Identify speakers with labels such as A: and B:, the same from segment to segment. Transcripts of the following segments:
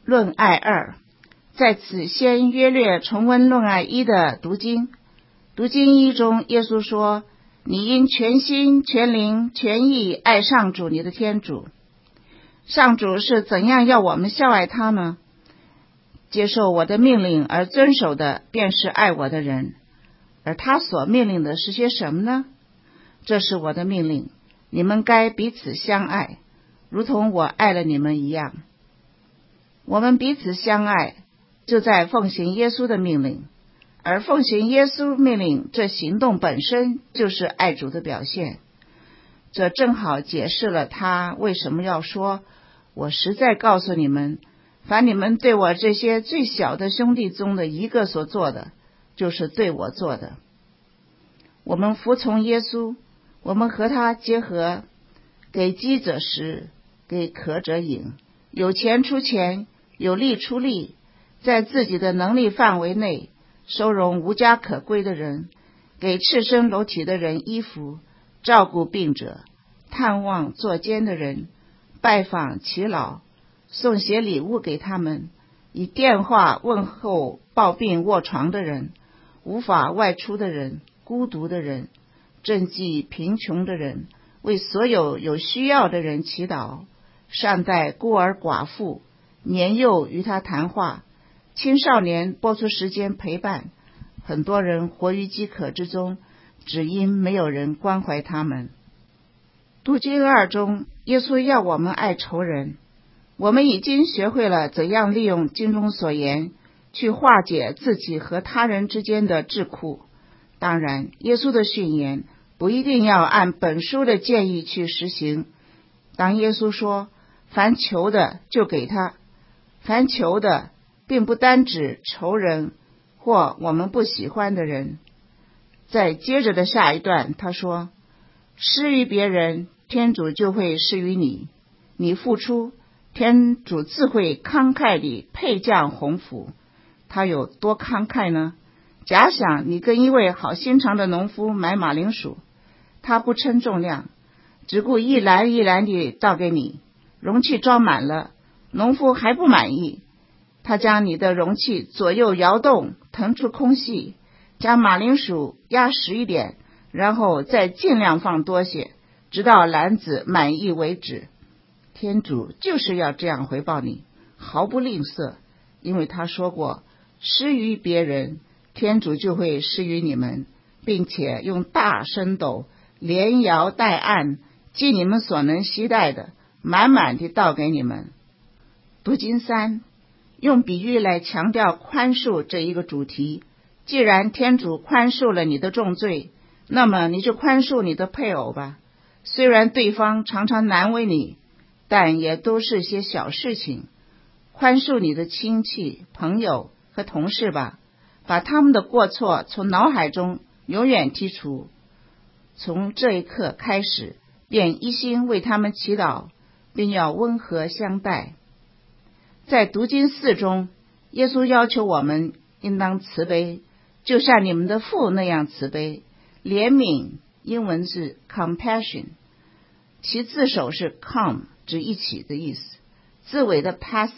A: 论爱二。在此先约略重温论爱一的读经。读经一中，耶稣说，你因全心全灵全意爱上主你的天主。上主是怎样要我们效爱他呢？接受我的命令而遵守的便是爱我的人。而他所命令的是些什么呢？这是我的命令，你们该彼此相爱，如同我爱了你们一样。我们彼此相爱，就在奉行耶稣的命令，而奉行耶稣命令这行动本身就是爱主的表现。这正好解释了他为什么要说，我实在告诉你们，凡你们对我这些最小的兄弟中的一个所做的，就是对我做的。我们服从耶稣，我们和他结合，给饥者食，给渴者饮，有钱出钱，有力出力，在自己的能力范围内收容无家可归的人，给赤身裸体的人衣服，照顾病者，探望作监的人，拜访耆老，送些礼物给他们，以电话问候抱病卧床的人，无法外出的人，孤独的人，赈济贫穷的人，为所有有需要的人祈祷，善待孤儿寡妇，年幼与他谈话，青少年拨出时间陪伴。很多人活于饥渴之中，只因没有人关怀他们。读经二中，耶稣要我们爱仇人。我们已经学会了怎样利用经中所言去化解自己和他人之间的桎梏。当然，耶稣的训言不一定要按本书的建议去实行。当耶稣说凡求的就给他，凡求的并不单指仇人或我们不喜欢的人。在接着的下一段他说，施于别人，天主就会施于你，你付出，天主自会慷慨地配降鸿福。他有多慷慨呢？假想你跟一位好心肠的农夫买马铃薯，他不称重量，只顾一篮一篮地倒给你，容器装满了，农夫还不满意，他将你的容器左右摇动，腾出空隙，将马铃薯压实一点，然后再尽量放多些，直到篮子满意为止。天主就是要这样回报你，毫不吝啬，因为他说过，施于别人，天主就会施于你们，并且用大升斗连摇带按，尽你们所能携带的，满满地倒给你们。读经三，用比喻来强调宽恕这一个主题。既然天主宽恕了你的重罪，那么你就宽恕你的配偶吧。虽然对方常常难为你，但也都是些小事情。宽恕你的亲戚、朋友和同事吧，把他们的过错从脑海中永远剔除。从这一刻开始，便一心为他们祈祷，并要温和相待。在读经四中，耶稣要求我们应当慈悲，就像你们的父那样慈悲。怜悯英文是 compassion， 其字首是 com， 指一起的意思。字尾的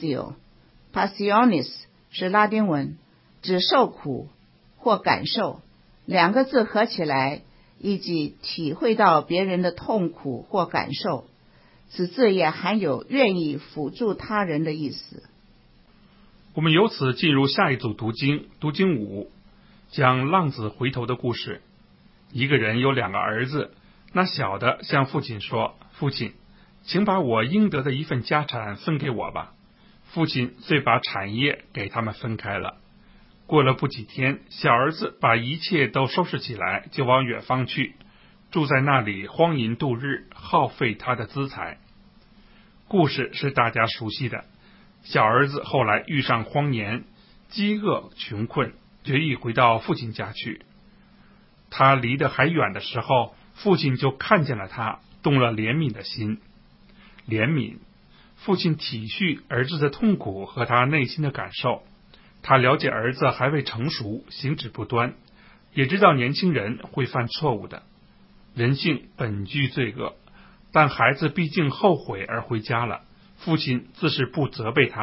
A: passionis 是拉丁文，指受苦或感受。两个字合起来，以及体会到别人的痛苦或感受。此字也含有愿意辅助他人的意思。
B: 我们由此进入下一组读经，读经5，讲浪子回头的故事。一个人有2个儿子，那小的向父亲说，父亲，请把我应得的一份家产分给我吧。父亲遂把产业给他们分开了。过了不几天，小儿子把一切都收拾起来，就往远方去，住在那里荒淫度日，耗费他的资财。故事是大家熟悉的。小儿子后来遇上荒年，饥饿穷困，决意回到父亲家去。他离得还远的时候，父亲就看见了他，动了怜悯的心。怜悯，父亲体恤儿子的痛苦和他内心的感受。他了解儿子还未成熟，行止不端，也知道年轻人会犯错误的。人性本具罪恶，但孩子毕竟后悔而回家了，父亲自是不责备他，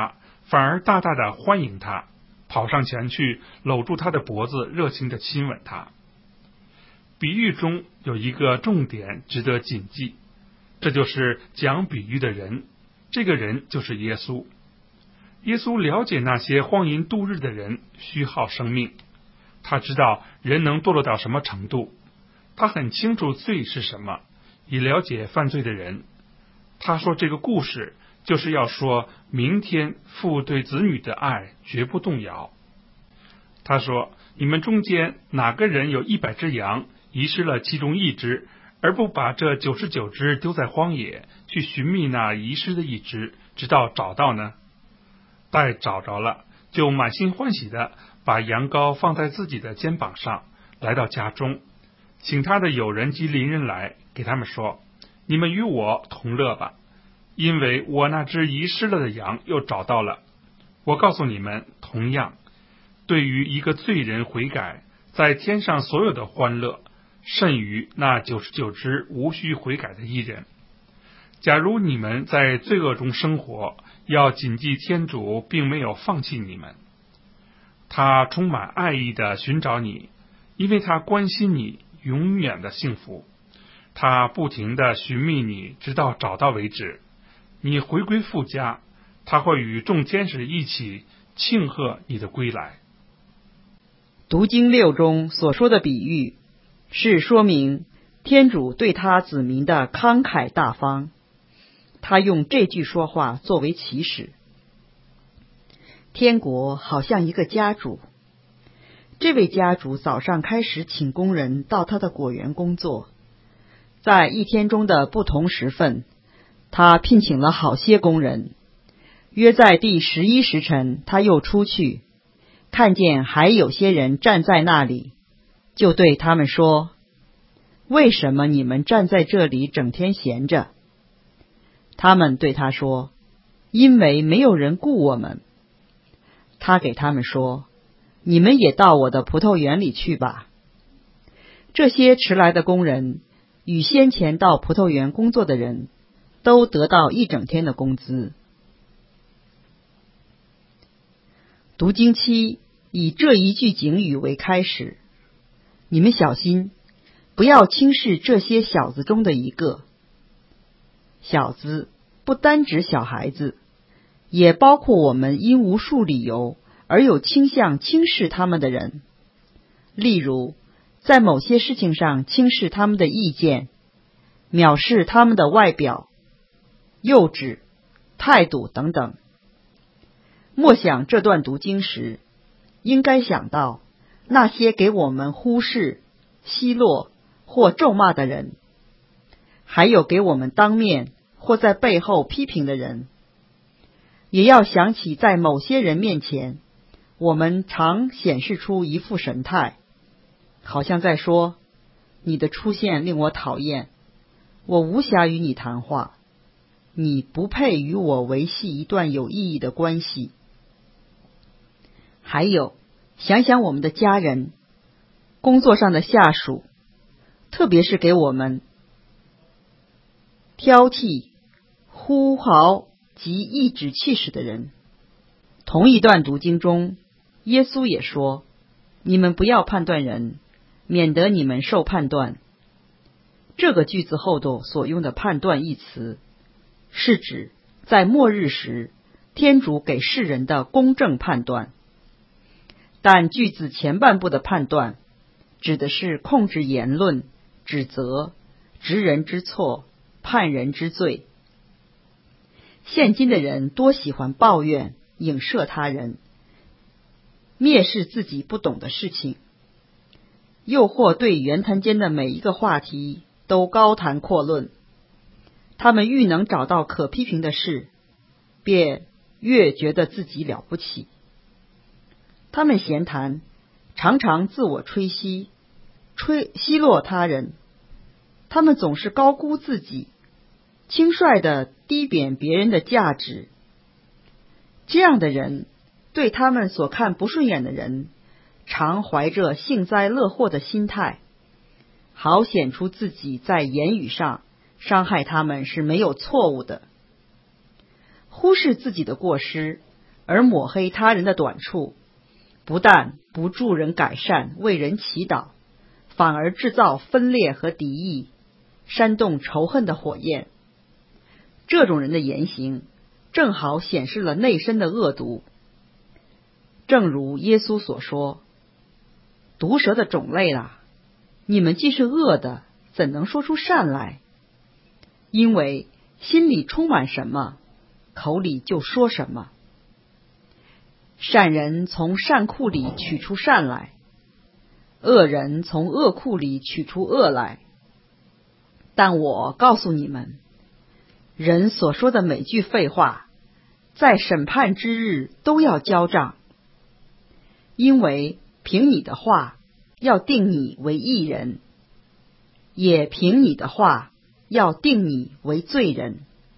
B: 反而大大的欢迎他，跑上前去搂住他的脖子，热情的亲吻他。比喻中有一个重点值得谨记，这就是讲比喻的人，这个人就是耶稣。耶稣了解那些荒淫度日的人虚耗生命，他知道人能堕落到什么程度，他很清楚罪是什么，也了解犯罪的人。他说这个故事就是要说明天父对子女的爱绝不动摇。他说，你们中间哪个人有100只羊，遗失了其中1只，而不把这99只丢在荒野，去寻觅那遗失的1只，直到找到呢？待找着了，就满心欢喜的把羊羔放在自己的肩膀上，来到家中，请他的友人及邻人来，给他们说，你们与我同乐吧，因为我那只遗失了的羊又找到了。我告诉你们，同样对于一个罪人悔改，在天上所有的欢乐，甚于那99只无需悔改的义人。假如你们在罪恶中生活，要谨记天主并没有放弃你们，他充满爱意的寻找你，因为他关心你永远的幸福，他不停的寻觅你，直到找到为止。你回归父家，他会与众天使一起庆贺你的归来。
C: 读经6中所说的比喻，是说明天主对他子民的慷慨大方。他用这句说话作为起始。天国好像一个家主，这位家主早上开始请工人到他的果园工作，在一天中的不同时分，他聘请了好些工人。约在第11时辰，他又出去，看见还有些人站在那里，就对他们说，为什么你们站在这里整天闲着？他们对他说，因为没有人雇我们。他给他们说，你们也到我的葡萄园里去吧。这些迟来的工人与先前到葡萄园工作的人都得到一整天的工资。读经期以这一句警语为开始，你们小心，不要轻视这些小子中的一个。小子不单指小孩子，也包括我们因无数理由而有倾向轻视他们的人，例如在某些事情上轻视他们的意见，藐视他们的外表、幼稚、态度等等。默想这段读经时，应该想到那些给我们忽视、奚落或咒骂的人，还有给我们当面或在背后批评的人。也要想起在某些人面前，我们常显示出一副神态，好像在说，你的出现令我讨厌，我无暇与你谈话，你不配与我维系一段有意义的关系。还有，想想我们的家人、工作上的下属，特别是给我们挑剔、呼号及颐指气使的人。同一段读经中，耶稣也说，你们不要判断人，免得你们受判断。这个句子后头所用的判断一词，是指在末日时天主给世人的公正判断，但句子前半部的判断指的是控制言论、指责、执人之错、判人之罪。现今的人多喜欢抱怨、影射他人，蔑视自己不懂的事情，又或对言谈间的每一个话题都高谈阔论。他们愈能找到可批评的事，便越觉得自己了不起。他们闲谈，常常自我吹奚落他人。他们总是高估自己，轻率地低贬别人的价值。这样的人，对他们所看不顺眼的人，常怀着幸灾乐祸的心态，好显出自己在言语上伤害他们是没有错误的。忽视自己的过失， 而抹黑他人的短处，不但不助人改善，为人祈祷，反而制造分裂和敌意，煽动仇恨的火焰。这种人的言行正好显示了内心的恶毒。正如耶稣所说，毒蛇的种类啦，你们既是恶的，怎能说出善来？因为心里充满什么，口里就说什么。善人从善库里取出善来，恶人从恶库里取出恶来。但我告诉你们，人所说的每句废话，在审判之日都要交账，因为凭你的话要定你为义人，也凭你的话要定你为罪人。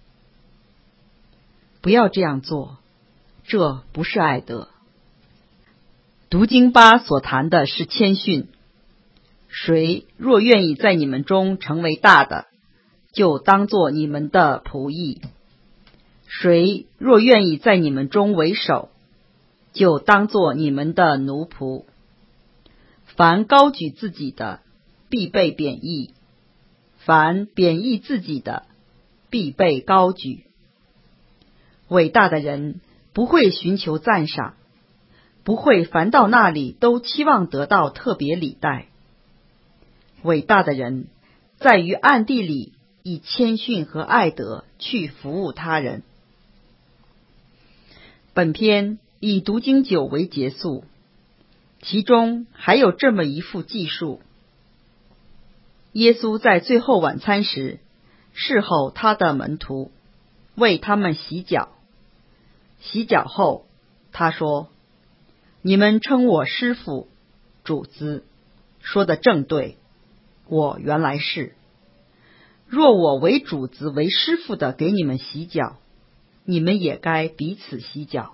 C: 不要这样做，这不是爱德。读经8所谈的是谦逊。谁若愿意在你们中成为大的，就当作你们的仆役；谁若愿意在你们中为首，就当作你们的奴仆。凡高举自己的，必被贬义；凡贬义自己的，必被高举。伟大的人不会寻求赞赏，不会凡到那里都期望得到特别礼待。伟大的人在于暗地里以谦逊和爱德去服务他人。本篇以读经9为结束，其中还有这么一幅记述：耶稣在最后晚餐时，侍候他的门徒，为他们洗脚。洗脚后，他说：你们称我师父、主子，说得正对，我原来是。若我为主子为师父的给你们洗脚，你们也该彼此洗脚。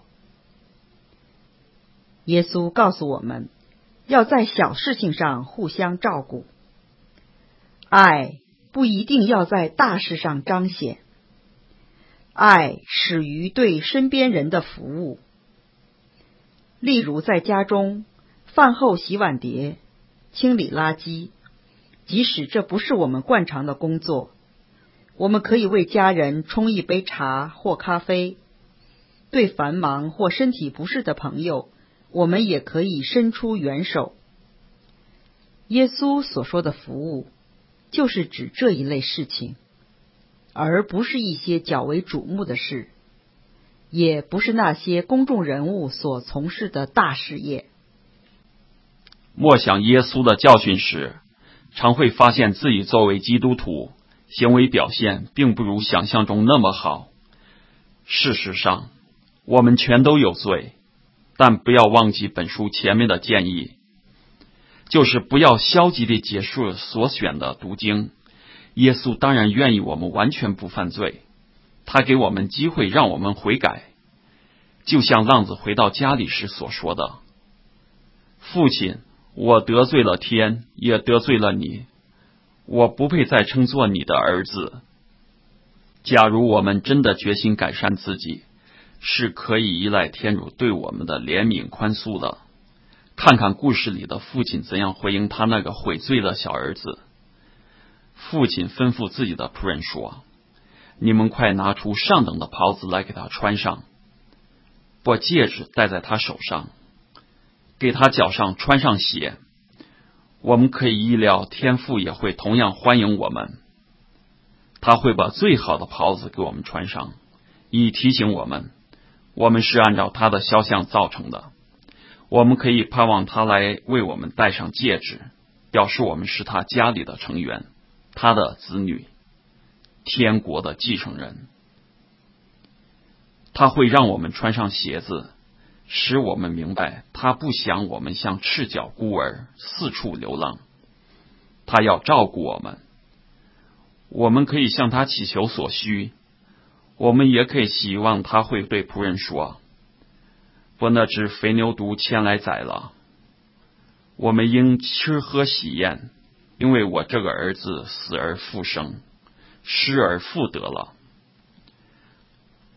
C: 耶稣告诉我们，要在小事情上互相照顾。爱不一定要在大事上彰显，爱始于对身边人的服务。例如在家中，饭后洗碗碟、清理垃圾，即使这不是我们惯常的工作，我们可以为家人冲一杯茶或咖啡。对繁忙或身体不适的朋友，我们也可以伸出援手。耶稣所说的服务，就是指这一类事情，而不是一些较为瞩目的事，也不是那些公众人物所从事的大事业。
D: 默想耶稣的教训时，常会发现自己作为基督徒，行为表现并不如想象中那么好。事实上，我们全都有罪，但不要忘记本书前面的建议，就是不要消极地结束所选的读经。耶稣当然愿意我们完全不犯罪，他给我们机会让我们悔改。就像浪子回到家里时所说的：父亲，我得罪了天，也得罪了你，我不配再称作你的儿子。假如我们真的决心改善自己，是可以依赖天主对我们的怜悯宽恕的。看看故事里的父亲怎样回应他那个悔罪的小儿子。父亲吩咐自己的仆人说：你们快拿出上等的袍子来给他穿上，把戒指戴在他手上，给他脚上穿上鞋。我们可以预料天父也会同样欢迎我们，他会把最好的袍子给我们穿上，以提醒我们，我们是按照他的肖像造成的。我们可以盼望他来为我们戴上戒指，表示我们是他家里的成员，他的子女，天国的继承人。他会让我们穿上鞋子，使我们明白他不想我们像赤脚孤儿四处流浪，他要照顾我们。我们可以向他祈求所需，我们也可以希望他会对仆人说：把那只肥牛犊牵来宰了，我们应吃喝喜宴，因为我这个儿子死而复生，失而复得了。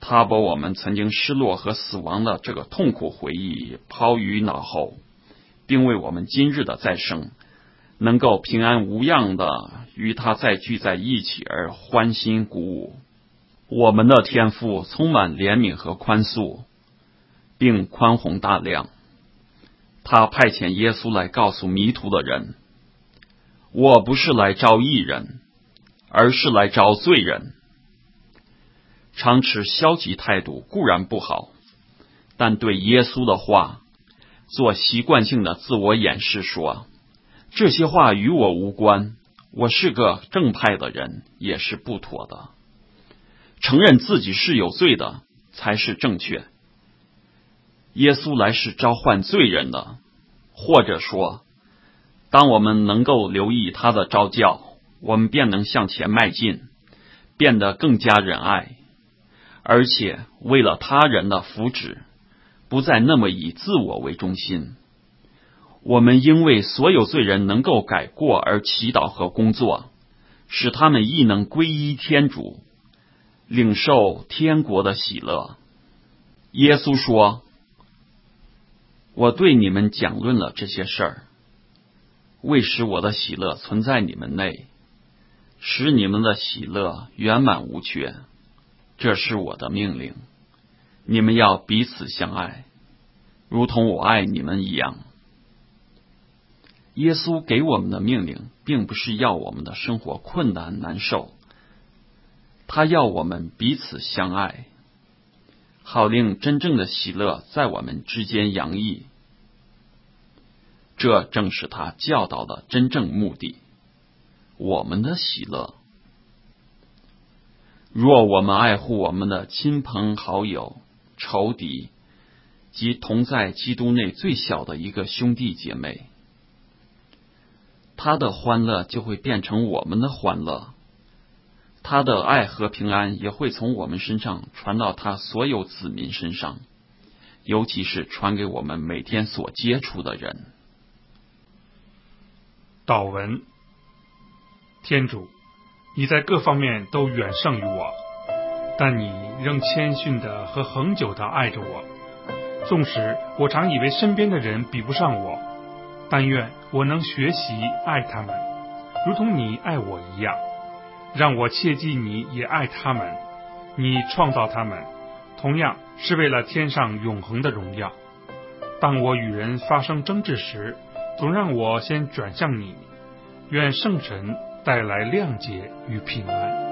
D: 他把我们曾经失落和死亡的这个痛苦回忆抛于脑后，并为我们今日的再生能够平安无恙的与他再聚在一起而欢欣鼓舞。我们的天父充满怜悯和宽恕，并宽宏大量。他派遣耶稣来告诉迷途的人，我不是来招义人，而是来招罪人。常持消极态度固然不好，但对耶稣的话做习惯性的自我掩饰，说这些话与我无关，我是个正派的人，也是不妥的。承认自己是有罪的才是正确。耶稣来是召唤罪人的，或者说当我们能够留意他的召叫，我们便能向前迈进，变得更加仁爱，而且为了他人的福祉，不再那么以自我为中心。我们因为所有罪人能够改过而祈祷和工作，使他们亦能皈依天主，领受天国的喜乐。耶稣说，我对你们讲论了这些事儿，为使我的喜乐存在你们内，使你们的喜乐圆满无缺。这是我的命令，你们要彼此相爱，如同我爱你们一样。耶稣给我们的命令并不是要我们的生活困难难受，他要我们彼此相爱，好令真正的喜乐在我们之间洋溢。这正是他教导的真正目的，我们的喜乐。若我们爱护我们的亲朋好友、仇敌及同在基督内最小的一个兄弟姐妹，他的欢乐就会变成我们的欢乐，他的爱和平安也会从我们身上传到他所有子民身上，尤其是传给我们每天所接触的人。
B: 祷文：天主，你在各方面都远胜于我，但你仍谦逊的和恒久的爱着我。纵使我常以为身边的人比不上我，但愿我能学习爱他们，如同你爱我一样。让我切记你也爱他们，你创造他们，同样是为了天上永恒的荣耀。当我与人发生争执时，总让我先转向你。愿圣神带来谅解与平安。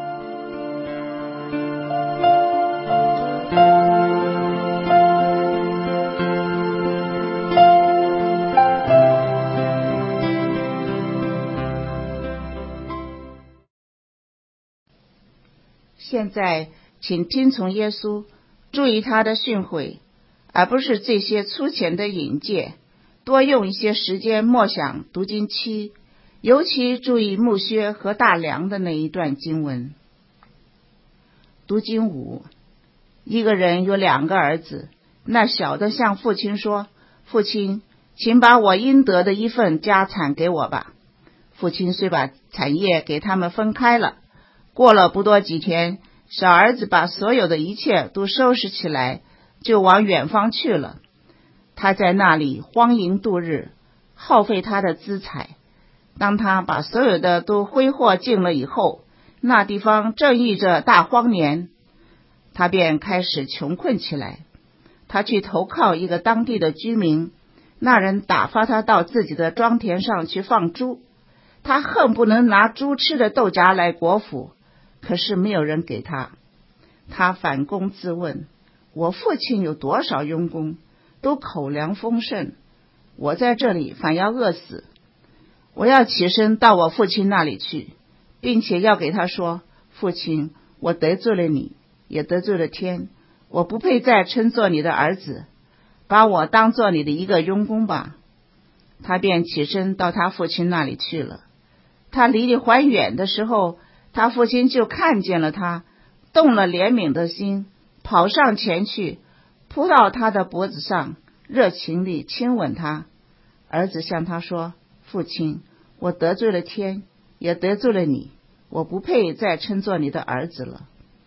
A: 现在请听从耶稣，注意他的训诲，而不是这些粗浅的引介，多用一些时间默想读经期，尤其注意木靴和大梁的那一段经文。读经5，一个人有2个儿子，那小的向父亲说，父亲，请把我应得的一份家产给我吧。父亲虽把产业给他们分开了，过了不多几天，小儿子把所有的一切都收拾起来，就往远方去了。他在那里荒淫度日，耗费他的资财。当他把所有的都挥霍尽了以后，那地方正遇着大荒年，他便开始穷困起来。他去投靠一个当地的居民，那人打发他到自己的庄田上去放猪。他恨不能拿猪吃的豆荚来果腹，可是没有人给他。他反躬自问，我父亲有多少佣工，都口粮丰盛，我在这里反要饿死。我要起身到我父亲那里去，并且要给他说，父亲，我得罪了你，也得罪了天，我不配再称作你的儿子，把我当作你的一个佣工吧。他便起身到他父亲那里去了。他离得还远的时候，他父亲就看见了他，动了怜悯的心，跑上前去，扑到他的脖子上，热情地亲吻他。儿子向他说，父亲，我得罪了天，也得罪了你，我不配再称作你的儿子了。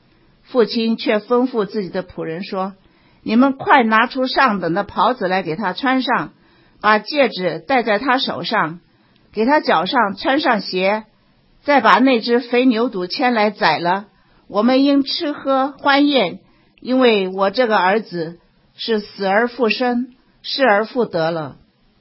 A: 父亲却吩咐自己的仆人说：你们快拿出上等的袍子来给他穿上，把戒指戴在他手上，给他脚上穿上鞋，再把那只肥牛犊牵来宰了，我们应吃喝欢宴，因为我这个儿子是死而复生，失而复得了。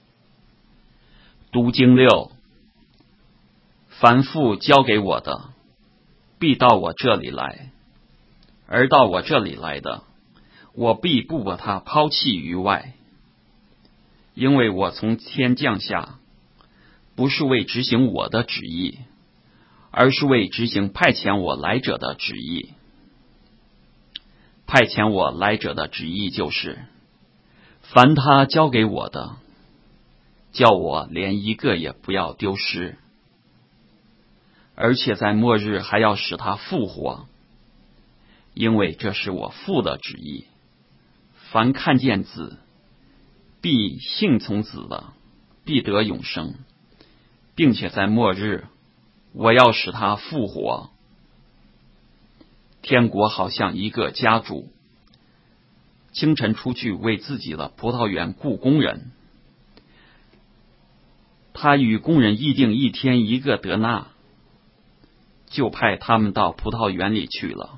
D: 读经6，凡父交给我的，必到我这里来；而到我这里来的，我必不把他抛弃于外。因为我从天降下，不是为执行我的旨意，而是为执行派遣我来者的旨意。派遣我来者的旨意就是，凡他交给我的，叫我连一个也不要丢失，而且在末日还要使他复活，因为这是我父的旨意。凡看见子，必信从子的，必得永生，并且在末日，我要使他复活。天国好像一个家主，清晨出去为自己的葡萄园雇工人，他与工人议定一天1个德纳，就派他们到葡萄园里去了。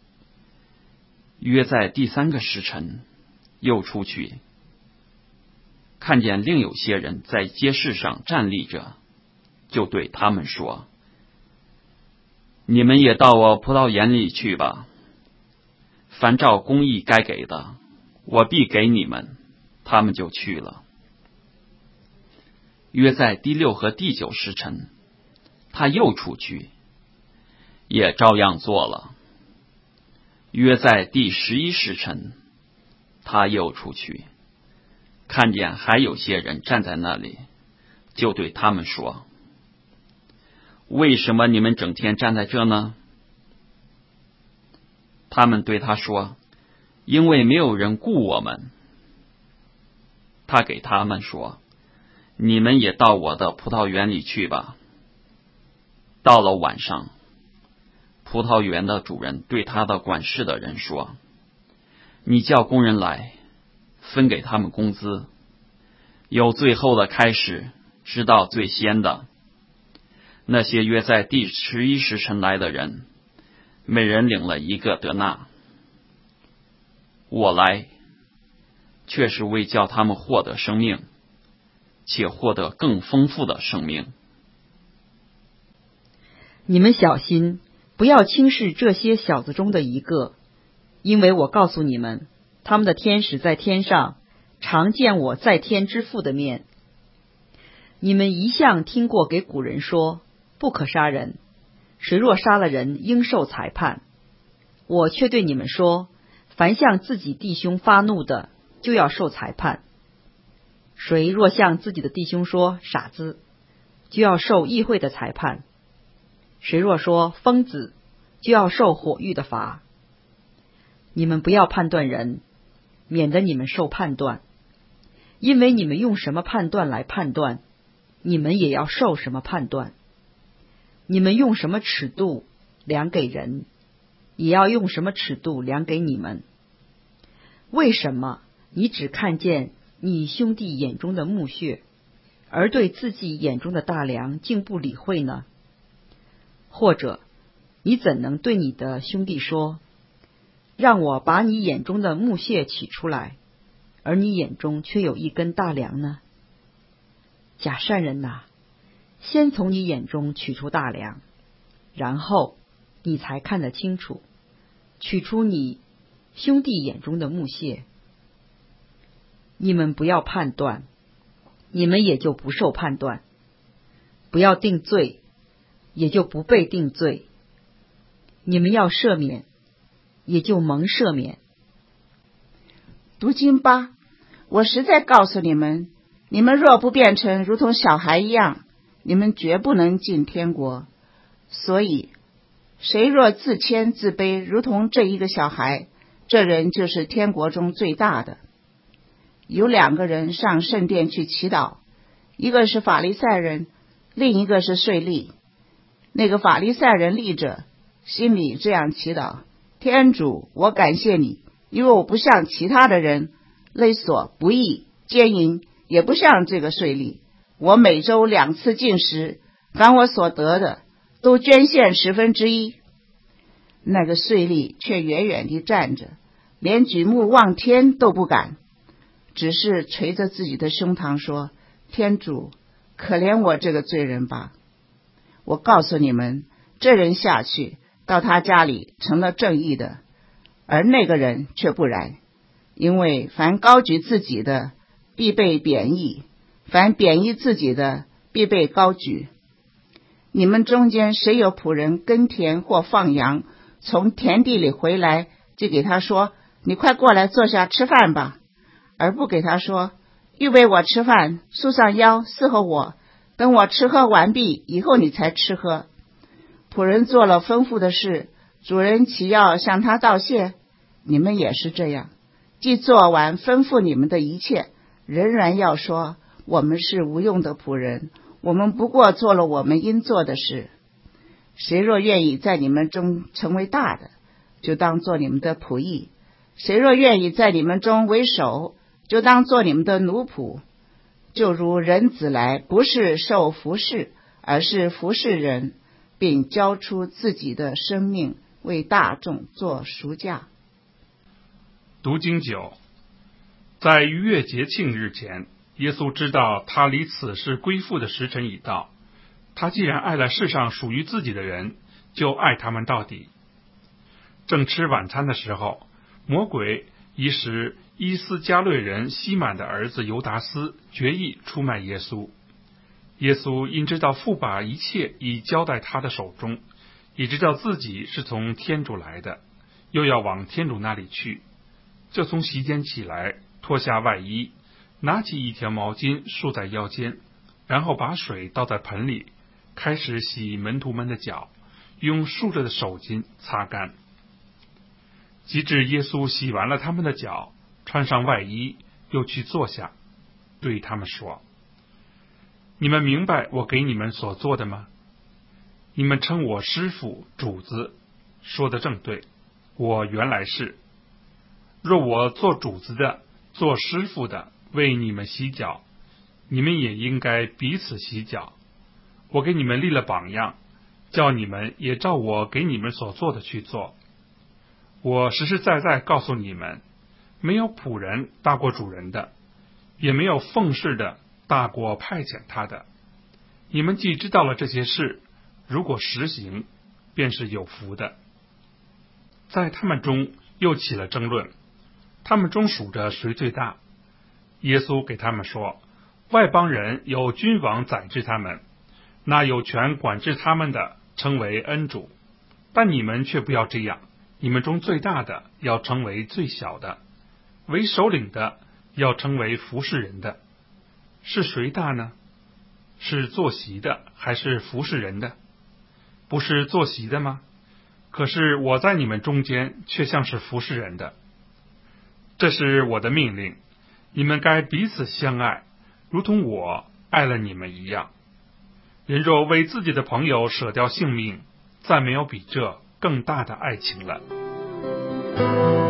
D: 约在第3个时辰，又出去，看见另有些人在街市上站立着，就对他们说：你们也到我葡萄园里去吧，凡照公义该给的，我必给你们。他们就去了。约在第6和第9时辰，他又出去，也照样做了。约在第11时辰，他又出去，看见还有些人站在那里，就对他们说：为什么你们整天站在这呢？他们对他说：因为没有人雇我们。他给他们说：你们也到我的葡萄园里去吧。到了晚上，葡萄园的主人对他的管事的人说：你叫工人来，分给他们工资，由最后的开始，直到最先的。那些约在第11时辰来的人，每人领了1个德纳。我来，却是为叫他们获得生命，且获得更丰富的生命。
C: 你们小心，不要轻视这些小子中的一个，因为我告诉你们，他们的天使在天上，常见我在天之父的面。你们一向听过给古人说，不可杀人，谁若杀了人，应受裁判。我却对你们说，凡向自己弟兄发怒的，就要受裁判。谁若向自己的弟兄说傻子，就要受议会的裁判。谁若说疯子，就要受火狱的罚。你们不要判断人，免得你们受判断。因为你们用什么判断来判断，你们也要受什么判断。你们用什么尺度量给人，也要用什么尺度量给你们。为什么你只看见你兄弟眼中的木屑，而对自己眼中的大梁竟不理会呢？或者你怎能对你的兄弟说，让我把你眼中的木屑取出来，而你眼中却有一根大梁呢？假善人哪，先从你眼中取出大梁，然后你才看得清楚，取出你兄弟眼中的木屑。你们不要判断，你们也就不受判断；不要定罪，也就不被定罪。你们要赦免，也就蒙赦免。
A: 读经吧，我实在告诉你们，你们若不变成如同小孩一样，你们绝不能进天国。所以谁若自谦自卑，如同这一个小孩，这人就是天国中最大的。有2个人上圣殿去祈祷，一个是法利赛人，另一个是税吏。那个法利赛人立着，心里这样祈祷： 天主，我感谢你，因为我不像其他的人勒索、不义、奸淫，也不像这个税吏。我每周2次进食，凡我所得的都捐献1/10。那个税吏却远远地站着，连举目望天都不敢，只是捶着自己的胸膛说：天主，可怜我这个罪人吧。我告诉你们，这人下去到他家里成了正义的，而那个人却不然。因为凡高举自己的，必被贬义；凡贬义自己的，必被高举。你们中间谁有仆人耕田或放羊，从田地里回来，就给他说：你快过来坐下吃饭吧，而不给他说：预备我吃饭，束上腰，伺候我，等我吃喝完毕以后你才吃喝。仆人做了吩咐的事，主人岂要向他道谢？你们也是这样，既做完吩咐你们的一切，仍然要说：我们是无用的仆人，我们不过做了我们应做的事。谁若愿意在你们中成为大的，就当做你们的仆役；谁若愿意在你们中为首，就当做你们的奴仆。就如人子来，不是受服侍，而是服侍人，并交出自己的生命，为大众做赎价。
B: 读经9，在逾越节庆日前，耶稣知道他离此世归父的时辰已到。他既然爱了世上属于自己的人，就爱他们到底。正吃晚餐的时候，魔鬼已使伊斯加略人西满的儿子犹达斯决意出卖耶稣。耶稣因知道父把一切已交在他的手中，也知道自己是从天主来的，又要往天主那里去，就从席间起来，脱下外衣，拿起一条毛巾束在腰间，然后把水倒在盆里，开始洗门徒们的脚，用竖着的手巾擦干。及至耶稣洗完了他们的脚，穿上外衣，又去坐下，对他们说：你们明白我给你们所做的吗？你们称我师父、主子，说得正对，我原来是。若我做主子的、做师父的为你们洗脚，你们也应该彼此洗脚。我给你们立了榜样，叫你们也照我给你们所做的去做。我实实在在告诉你们，没有仆人大过主人的，也没有奉事的大过派遣他的。你们既知道了这些事，如果实行，便是有福的。在他们中又起了争论，他们中数着谁最大。耶稣给他们说：外邦人有君王宰制他们，那有权管制他们的称为恩主，但你们却不要这样。你们中最大的要称为最小的，为首领的要称为服侍人的。是谁大呢？是坐席的还是服侍人的？不是坐席的吗？可是我在你们中间却像是服侍人的。这是我的命令，你们该彼此相爱，如同我爱了你们一样。人若为自己的朋友舍掉性命，再没有比这更大的爱情了。